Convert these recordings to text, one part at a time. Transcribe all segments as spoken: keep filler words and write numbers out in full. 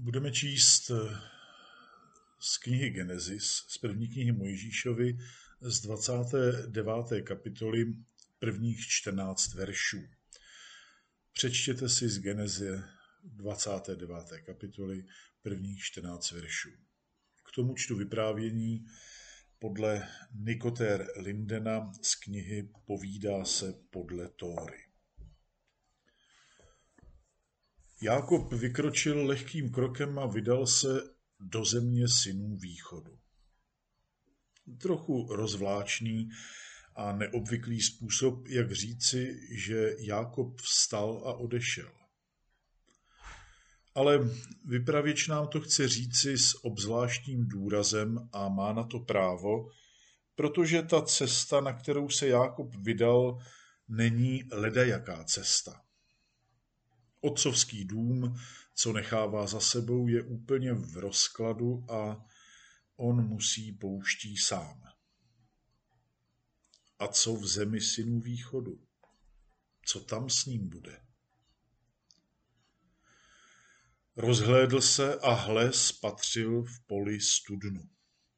Budeme číst z knihy Genesis, z první knihy Mojžíšovi, z dvacáté deváté kapitoly prvních čtrnáct veršů. Přečtěte si z Genezie dvacáté deváté kapitoly prvních čtrnáct veršů. K tomu čtu vyprávění podle Nikotér Lindena z knihy Povídá se podle Tóry. Jákob vykročil lehkým krokem a vydal se do země synů východu. Trochu rozvláčný a neobvyklý způsob, jak říci, že Jákob vstal a odešel. Ale vypravěč nám to chce říci s obzvláštním důrazem a má na to právo, protože ta cesta, na kterou se Jákob vydal, není ledajaká cesta. Otcovský dům, co nechává za sebou, je úplně v rozkladu a on musí pouští sám. A co v zemi synů východu? Co tam s ním bude? Rozhlédl se a hle, spatřil v poli studnu.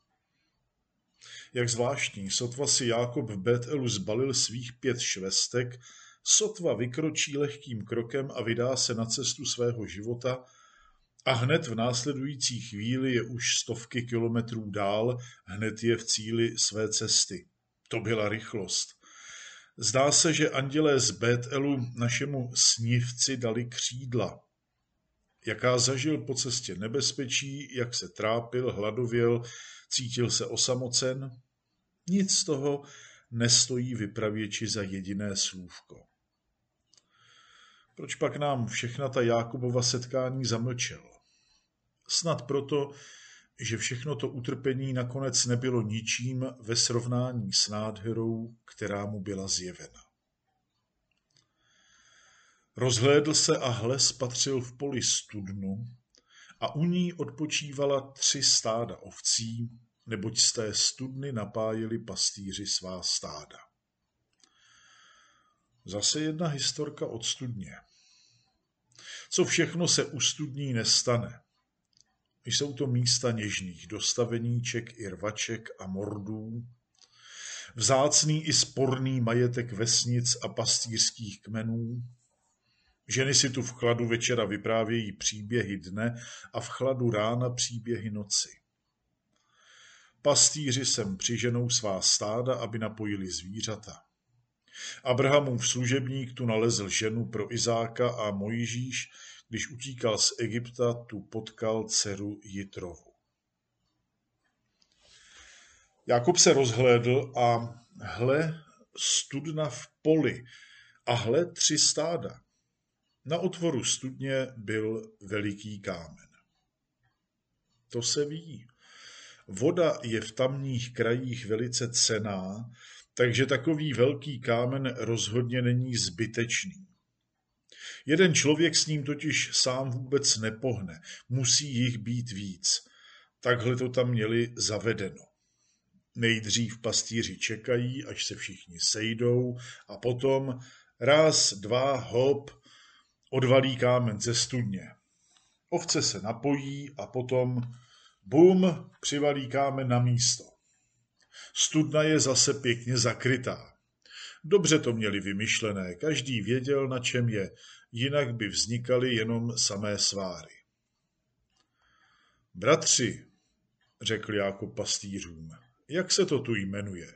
Jak zvláštní, sotva si Jákob v Betelu zbalil svých pět švestek, sotva vykročí lehkým krokem a vydá se na cestu svého života a hned v následující chvíli je už stovky kilometrů dál, hned je v cíli své cesty. To byla rychlost. Zdá se, že andělé z Betelu našemu snivci dali křídla. Jaká zažil po cestě nebezpečí, jak se trápil, hladověl, cítil se osamocen, nic z toho nestojí vypravěči za jediné slůvko. Proč pak nám všechna ta Jákobova setkání zamlčel? Snad proto, že všechno to utrpení nakonec nebylo ničím ve srovnání s nádherou, která mu byla zjevena. Rozhlédl se a hle, spatřil v poli studnu a u ní odpočívala tři stáda ovcí, neboť z té studny napájeli pastýři svá stáda. Zase jedna historka od studně. Co všechno se u studní nestane? Jsou to místa něžných dostaveníček i rvaček a mordů, vzácný i sporný majetek vesnic a pastýřských kmenů. Ženy si tu v chladu večera vyprávějí příběhy dne a v chladu rána příběhy noci. Pastýři sem přiženou svá stáda, aby napojili zvířata. Abrahamův služebník tu nalezl ženu pro Izáka a Mojžíš, když utíkal z Egypta, tu potkal dceru Jitrovu. Jákob se rozhlédl a hle, studna v poli a hle, tři stáda. Na otvoru studně byl veliký kámen. To se ví. Voda je v tamních krajích velice cenná, takže takový velký kámen rozhodně není zbytečný. Jeden člověk s ním totiž sám vůbec nepohne, musí jich být víc. Takhle to tam měli zavedeno. Nejdřív pastýři čekají, až se všichni sejdou a potom raz, dva, hop, odvalí kámen ze studně. Ovce se napojí a potom bum, přivalí kámen na místo. Studna je zase pěkně zakrytá. Dobře to měli vymyšlené, každý věděl, na čem je, jinak by vznikaly jenom samé sváry. Bratři, řekl Jákob pastýřům, jak se to tu jmenuje?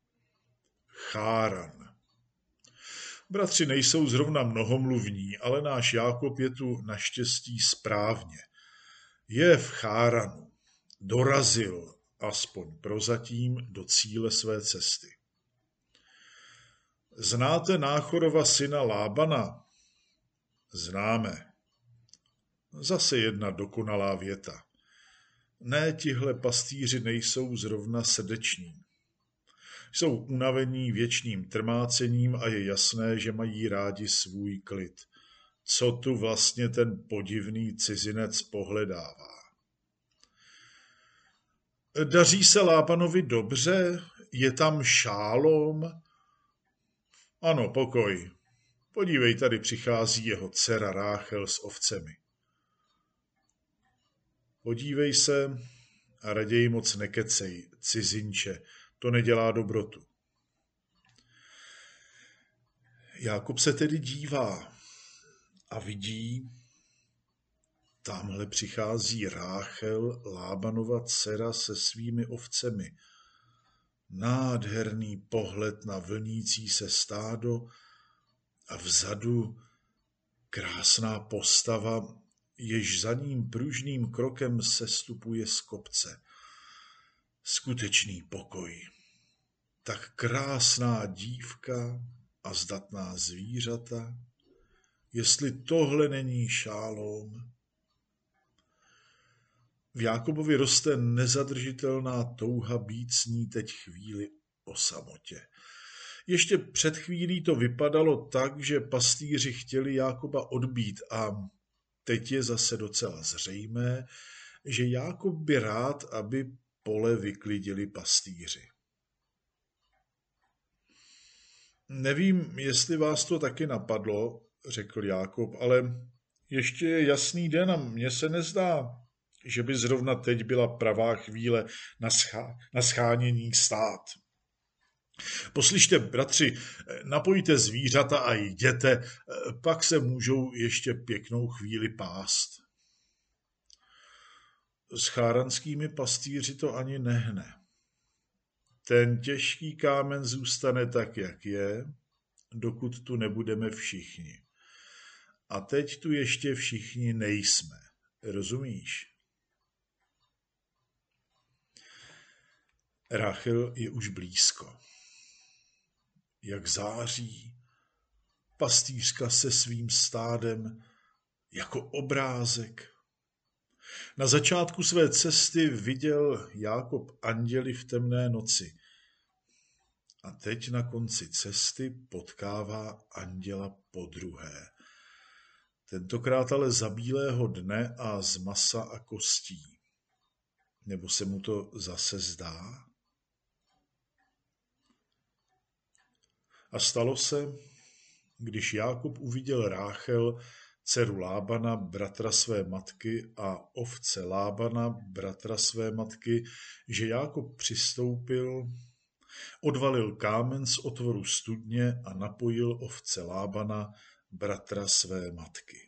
Cháran. Bratři nejsou zrovna mnohomluvní, ale náš Jákob je tu naštěstí správně. Je v Cháranu. Dorazil, aspoň prozatím, do cíle své cesty. Znáte Náchorova syna Lábana? Známe. Zase jedna dokonalá věta. Ne, tihle pastýři nejsou zrovna srdeční. Jsou unavení věčným trmácením a je jasné, že mají rádi svůj klid. Co tu vlastně ten podivný cizinec pohledává? Daří se Lábanovi dobře? Je tam Šálom? Ano, pokoj. Podívej, tady přichází jeho dcera Ráchel s ovcemi. Podívej se a raději moc nekecej, cizinče, to nedělá dobrotu. Jákob se tedy dívá a vidí, tamhle přichází Ráchel, Lábanova dcera, se svými ovcemi. Nádherný pohled na vlnící se stádo a vzadu krásná postava, jež za ním pružným krokem sestupuje z kopce. Skutečný pokoj. Tak krásná dívka a zdatná zvířata. Jestli tohle není šálom. V Jákobovi roste nezadržitelná touha být s ní teď chvíli o samotě. Ještě před chvílí to vypadalo tak, že pastýři chtěli Jákoba odbít a teď je zase docela zřejmé, že Jákob by rád, aby pole vyklidili pastýři. Nevím, jestli vás to taky napadlo, řekl Jákob, ale ještě je jasný den a mně se nezdá, že by zrovna teď byla pravá chvíle na, schá, na schánění stát. Poslyšte, bratři, napojte zvířata a jděte, pak se můžou ještě pěknou chvíli pást. S cháranskými pastýři to ani nehne. Ten těžký kámen zůstane tak, jak je, dokud tu nebudeme všichni. A teď tu ještě všichni nejsme. Rozumíš? Ráchel je už blízko. Jak září, pastýřka se svým stádem jako obrázek. Na začátku své cesty viděl Jákob anděli v temné noci. A teď na konci cesty potkává anděla podruhé. Tentokrát ale za bílého dne a z masa a kostí. Nebo se mu to zase zdá? A stalo se, když Jákob uviděl Ráchel, dceru Lábana, bratra své matky, a ovce Lábana, bratra své matky, že Jákob přistoupil, odvalil kámen z otvoru studně a napojil ovce Lábana, bratra své matky.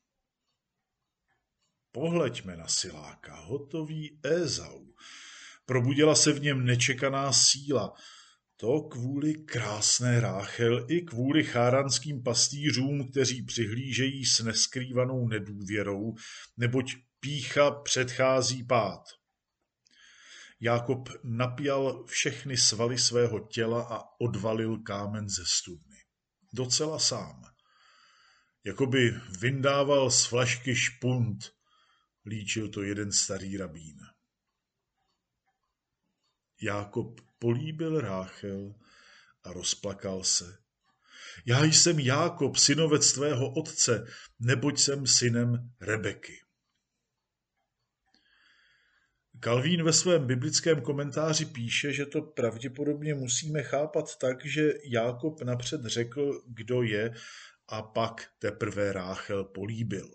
Pohleďme na siláka, hotový Ézau. Probudila se v něm nečekaná síla. To kvůli krásné Ráchel i kvůli cháranským pastýřům, kteří přihlížejí s neskrývanou nedůvěrou, neboť pýcha předchází pád. Jákob napjal všechny svaly svého těla a odvalil kámen ze studny. Docela sám. Jakoby vyndával z flašky špunt, líčil to jeden starý rabín. Jákob políbil Ráchel a rozplakal se. Já jsem Jákob, synovec tvého otce, neboť jsem synem Rebeky. Kalvín ve svém biblickém komentáři píše, že to pravděpodobně musíme chápat tak, že Jákob napřed řekl, kdo je, a pak teprve Ráchel políbil.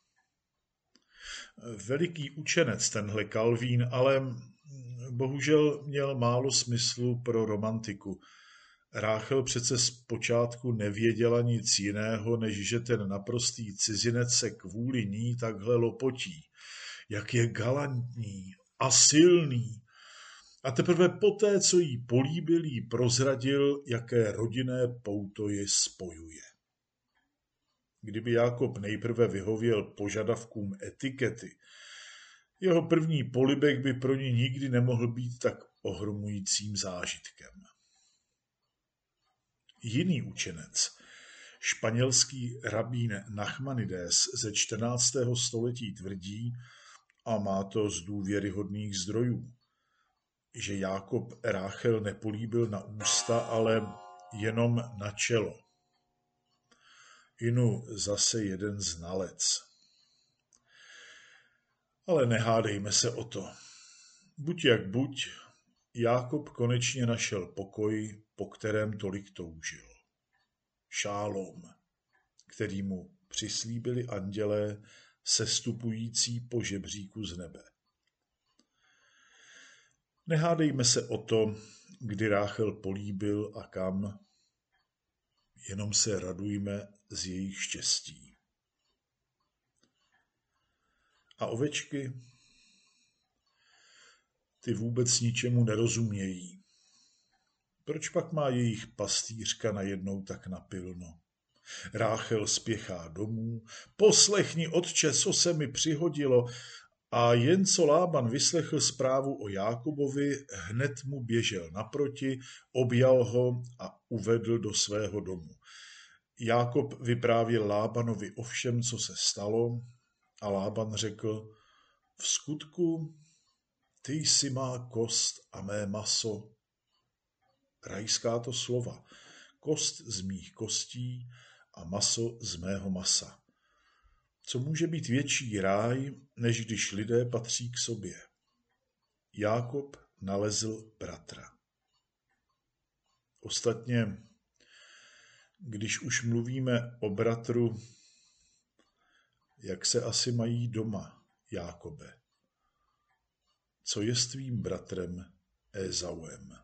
Veliký učenec tenhle Kalvín, ale bohužel měl málo smyslu pro romantiku. Ráchel přece zpočátku nevěděla nic jiného, než že ten naprostý cizinec se kvůli ní takhle lopotí. Jak je galantní a silný. A teprve poté, co jí políbil, jí prozradil, jaké rodinné pouto je spojuje. Kdyby Jákob nejprve vyhověl požadavkům etikety, jeho první polibek by pro ní nikdy nemohl být tak ohromujícím zážitkem. Jiný učenec, španělský rabín Nachmanides ze čtrnáctého století tvrdí, a má to z důvěryhodných zdrojů, že Jákob Ráchel nepolíbil na ústa, ale jenom na čelo. Inu zase jeden znalec. Ale nehádejme se o to. Buď jak buď, Jákob konečně našel pokoj, po kterém tolik toužil. Šálom, který mu přislíbili andělé sestupující po žebříku z nebe. Nehádejme se o to, kdy Ráchel políbil a kam, jenom se radujme z jejich štěstí. A ovečky? Ty vůbec ničemu nerozumějí. Proč pak má jejich pastýřka najednou tak napilno? Ráchel spěchá domů, poslechni, otče, co se mi přihodilo, a jen co Lában vyslechl zprávu o Jákobovi, hned mu běžel naproti, objal ho a uvedl do svého domu. Jákob vyprávěl Lábanovi o všem, co se stalo, a Lában řekl, v skutku ty jsi má kost a mé maso. Rajská to slova, kost z mých kostí a maso z mého masa. Co může být větší ráj, než když lidé patří k sobě? Jákob nalezl bratra. Ostatně, když už mluvíme o bratru, jak se asi mají doma, Jákobe? Co je s tvým bratrem Ézauem?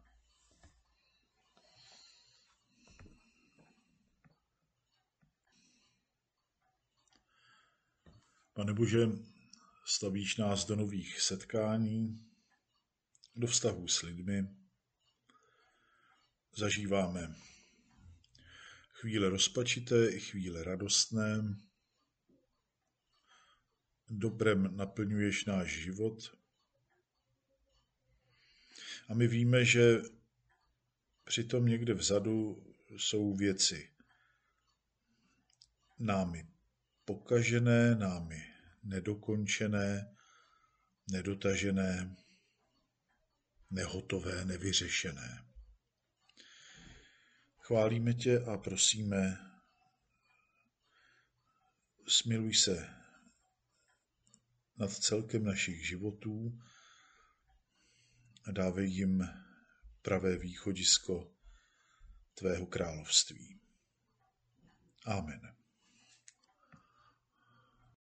Pane Bože, stavíš nás do nových setkání, do vztahů s lidmi. Zažíváme chvíle rozpačité i chvíle radostné. Dobrem naplňuješ náš život. A my víme, že přitom někde vzadu jsou věci námi pokažené, námi nedokončené, nedotažené, nehotové, nevyřešené. Chválíme tě a prosíme, smiluj se nad celkem našich životů a dávej jim pravé východisko tvého království. Amen.